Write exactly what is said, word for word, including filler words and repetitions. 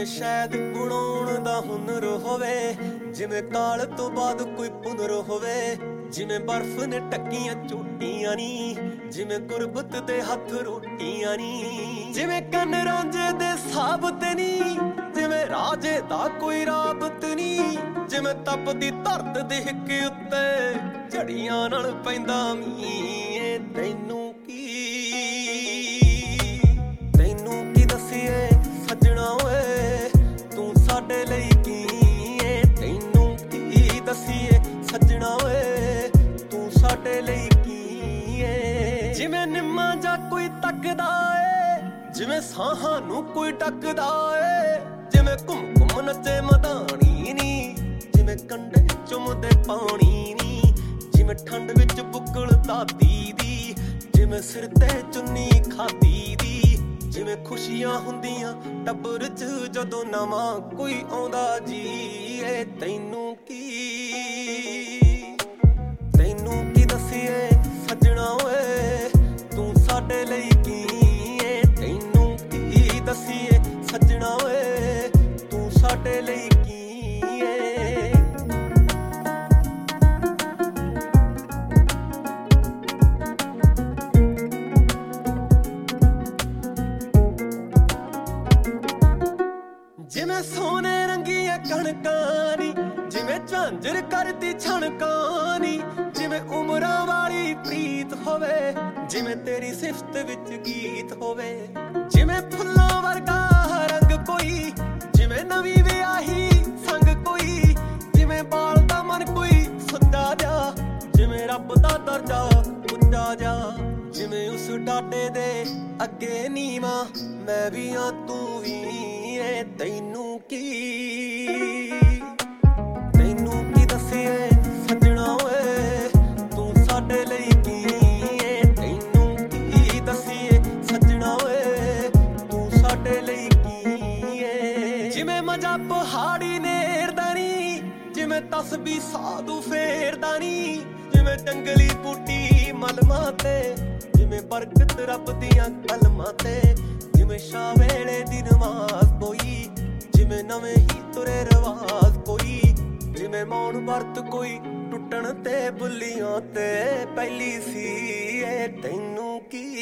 ਜਿਵੇਂ ਸ਼ਾਇਦ ਗੁਣਾਉਣ ਦਾ ਹੁਨਰ ਹੋਵੇ, ਜਿਵੇਂ ਕਾਲ ਤੋਂ ਬਾਅਦ ਕੋਈ ਪੁਨਰ ਹੋਵੇ, ਜਿਵੇਂ ਬਰਫ਼ ਨੇ ਟੱਕੀਆਂ ਝੋਟੀਆਂ ਨੀ, ਜਿਵੇਂ ਗੁਰਬਤ ਦੇ ਹੱਥ ਰੋਟੀਆਂ ਨੀ, ਜਿਵੇਂ ਕੰਨ ਰਾਂਝੇ ਦੇ ਸਾਬਤ ਨੀ, ਜਿਵੇਂ ਰਾਜੇ ਦਾ ਕੋਈ ਰਾਬਤ ਨੀ, ਜਿਵੇਂ ਤਪਦੀ ਧਰਤ ਦੇ ਹਿੱਕ ਉੱਤੇ ਝੜੀਆਂ ਨਾਲ ਪੈਂਦਾ ਮੀਂਹ। ਤੈਨੂੰ ਕੀ ਤੈਨੂੰ ਕੀ ਦੱਸੀਏ ਸੱਜਣਾ ਓਏ, ਤੂੰ ਸਾਡੇ ਲਈ ਕੀ ਏ। ਤੈਨੂੰ ਕੀ ਦੱਸੀਏ ਸੱਜਣਾ ਓਏ, ਤੂੰ ਸਾਡੇ ਲਈ ਕੀ ਏ। ਜਿਵੇਂ ਨਿੰਮਾਂ ਜਾਂ ਕੋਈ ਤੱਕਦਾ ਏ, ਜਿਵੇਂ ਸਾਹਾਂ ਨੂੰ ਕੋਈ ਟੱਕਦਾ ਏ, ਜਿਵੇਂ ਘੁੰਮ ਘੁੰਮ ਨੱਚੇ ਮਧਾਣੀ ਨੀ, ਜਿਵੇਂ ਕੰਢੇ ਚੁੰਮਦੇ ਪਾਣੀ ਨੀ, ਜਿਵੇਂ ਠੰਡ ਵਿੱਚ ਬੁੱਕਲ ਦਾਦੀ ਦੀ, ਜਿਵੇਂ ਸਿਰ ਤੇ ਚੁੰਨੀ ਖਾਦੀ ਦੀ, ਜਿਵੇਂ ਖੁਸ਼ੀਆਂ ਹੁੰਦੀਆਂ ਟੱਬਰ ਚ ਜਦੋਂ ਨਵਾਂ ਕੋਈ ਆਉਂਦਾ ਜੀ ਏ। ਤੈਨੂੰ ਕੀ ਤੈਨੂੰ ਕੀ ਦੱਸੀਏ ਸੱਜਣਾ ਓਏ, ਤੂੰ ਸਾਡੇ ਲਈ ਕੀ ਏ। ਤੈਨੂੰ ਕੀ ਦੱਸੀਏ ਸੱਜਣਾ ਓਏ, ਤੂੰ ਸਾਡੇ ਲਈ ਕੀ ਏ। ਜਿਵੇਂ ਸੋਨੇ ਰੰਗੀਆਂ ਕਣਕਾਂ ਨੀ, ਜਿਵੇਂ ਝਾਂਜਰ ਕਰਦੀ ਛਣਕਾਂ ਨੀ, ਜਿਵੇਂ ਉਮਰਾਂ ਵਾਲੀ ਪ੍ਰੀਤ ਹੋਵੇ, ਜਿਵੇਂ ਤੇਰੀ ਸਿਫਤ ਵਿੱਚ ਗੀਤ ਹੋਵੇ, ਜਿਵੇਂ ਫੁੱਲਾਂ ਵਰਗਾ ਰੰਗ ਕੋਈ, ਜਿਵੇਂ ਨਵੀਂ ਵਿਆਹੀ ਸੰਗ ਕੋਈ, ਜਿਵੇਂ ਬਾਲ ਦਾ ਮਨ ਕੋਈ ਸੁੱਚਾ ਜਾ, ਜਿਵੇਂ ਰੱਬ ਦਾ ਦਰਜਾ ਉੱਚਾ ਜਾ, ਜਿਵੇਂ ਉਸ ਡਾਡੇ ਦੇ ਅੱਗੇ ਨੀਵਾਂ ਮੈਂ ਵੀ ਆ ਤੂੰ ਵੀ ਏ। ਤੈਨੂੰ ਕੀ ਤੈਨੂੰ ਕੀ ਦੱਸੀਏ ਸੱਜਣਾ ਓਏ, ਤੂੰ ਸਾਡੇ ਲਈ ਕੀ ਏ। ਤੈਨੂੰ ਕੀ ਦੱਸੀਏ ਸੱਜਣਾ ਓਏ, ਤੂੰ ਸਾਡੇ ਲਈ ਕੀ ਏ। ਜਿਵੇਂ ਮਜ਼ਾ ਪਹਾੜੀ ਨੇਰਦਾ ਨੀ, ਜਿਵੇਂ ਤਸਬੀਹ ਸਾਧੂ ਫੇਰਦਾ ਨੀ, ਜਿਵੇਂ ਜੰਗਲੀ ਬੂਟੀ ਮਲਮਾਂ ਤੇ, ਜਿਵੇਂ ਬਰਕਤ ਰੱਬ ਦੀਆਂ ਕਲਮਾਂ ਤੇ, ਜਿਵੇਂ ਸ਼ਾਹ ਵੇਲੇ ਦੀ ਨਮਾਜ਼ ਕੋਈ, ਜਿਵੇਂ ਨਵੇਂ ਹੀ ਤੁਰੇ ਰਵਾਜ਼ ਕੋਈ, ਜਿਵੇਂ ਮੌਨ ਵਰਤ ਕੋਈ ਟੁੱਟਣ ਤੇ ਬੁੱਲੀਆਂ ਤੇ ਪਹਿਲੀ ਸੀ ਏ। ਤੈਨੂੰ ਕੀ